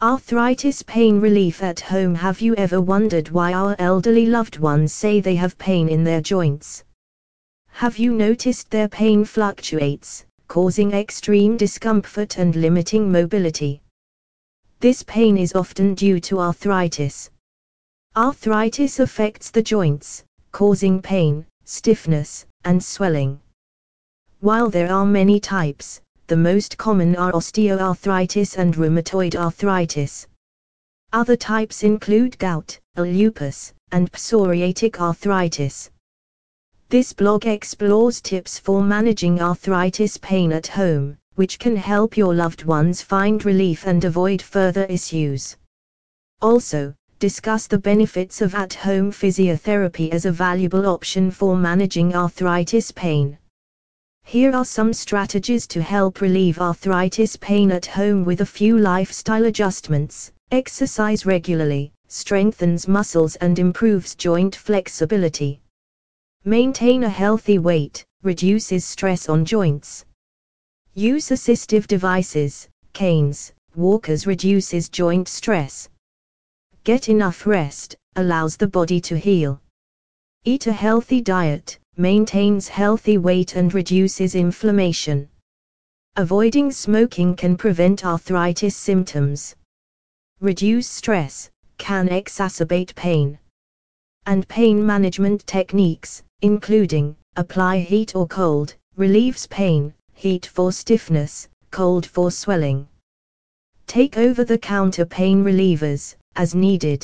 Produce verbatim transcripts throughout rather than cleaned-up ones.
Arthritis pain relief at home. Have you ever wondered why our elderly loved ones say they have pain in their joints? Have you noticed their pain fluctuates, causing extreme discomfort and limiting mobility? This pain is often due to arthritis. Arthritis affects the joints, causing pain, stiffness, and swelling. While there are many types, the most common are osteoarthritis and rheumatoid arthritis. Other types include gout, lupus, and psoriatic arthritis. This blog explores tips for managing arthritis pain at home, which can help your loved ones find relief and avoid further issues. Also, discuss the benefits of at-home physiotherapy as a valuable option for managing arthritis pain. Here are some strategies to help relieve arthritis pain at home with a few lifestyle adjustments. Exercise regularly, strengthens muscles and improves joint flexibility. Maintain a healthy weight, reduces stress on joints. Use assistive devices, canes, walkers, reduces joint stress. Get enough rest, allows the body to heal. Eat a healthy diet, maintains healthy weight and reduces inflammation. Avoiding smoking can prevent arthritis symptoms. Reduce stress, can exacerbate pain. And pain management techniques, including, apply heat or cold, relieves pain, heat for stiffness, cold for swelling. Take over-the-counter pain relievers, as needed.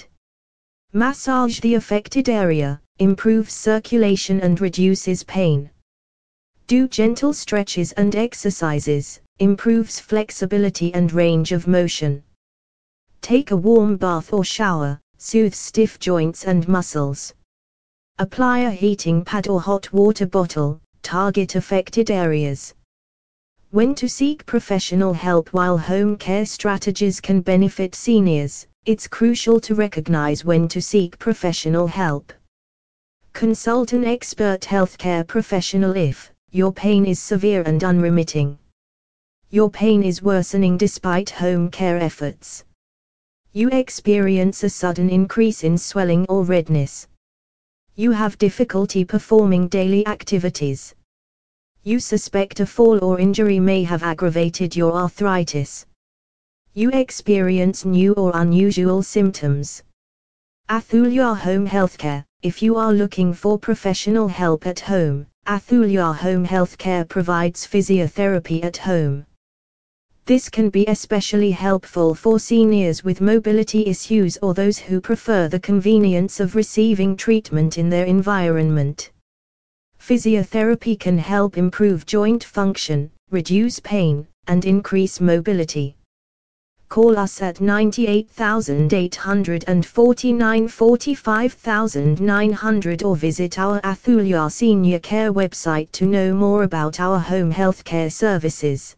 Massage the affected area, improves circulation and reduces pain. Do gentle stretches and exercises, improves flexibility and range of motion. Take a warm bath or shower, soothes stiff joints and muscles. Apply a heating pad or hot water bottle, target affected areas. When to seek professional help. While home care strategies can benefit seniors, it's crucial to recognize when to seek professional help. Consult an expert healthcare professional if your pain is severe and unremitting. Your pain is worsening despite home care efforts. You experience a sudden increase in swelling or redness. You have difficulty performing daily activities. You suspect a fall or injury may have aggravated your arthritis. You experience new or unusual symptoms. Athulia Home Healthcare. If you are looking for professional help at home, Athulia Home Healthcare provides physiotherapy at home. This can be especially helpful for seniors with mobility issues or those who prefer the convenience of receiving treatment in their environment. Physiotherapy can help improve joint function, reduce pain, and increase mobility. Call us at ninety-eight thousand eight hundred forty-nine forty-five thousand nine hundred or visit our Athulia Senior Care website to know more about our home healthcare services.